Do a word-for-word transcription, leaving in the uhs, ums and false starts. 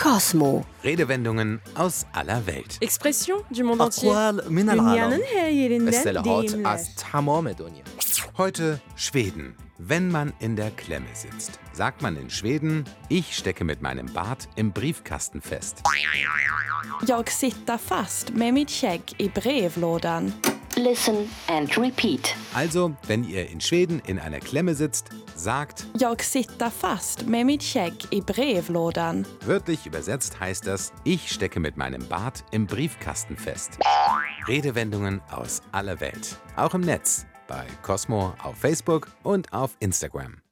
Cosmo. Redewendungen aus aller Welt. Expression du monde entier. أقوال من Dünyanın العالم. her yerinden اصطلاحات deyimler. از تمام دنیا. Heute Schweden. Wenn man in der Klemme sitzt, sagt man in Schweden, ich stecke mit meinem Bart im Briefkasten fest. Jag sitter fast med mitt skägg i brevlådan. Listen and repeat. Also, wenn ihr in Schweden in einer Klemme sitzt, sagt, Jag sitter fast med mitt skägg i brevlådan. wörtlich übersetzt heißt das, ich stecke mit meinem Bart im Briefkasten fest. Redewendungen aus aller Welt. Auch im Netz. Bei Cosmo auf Facebook und auf Instagram.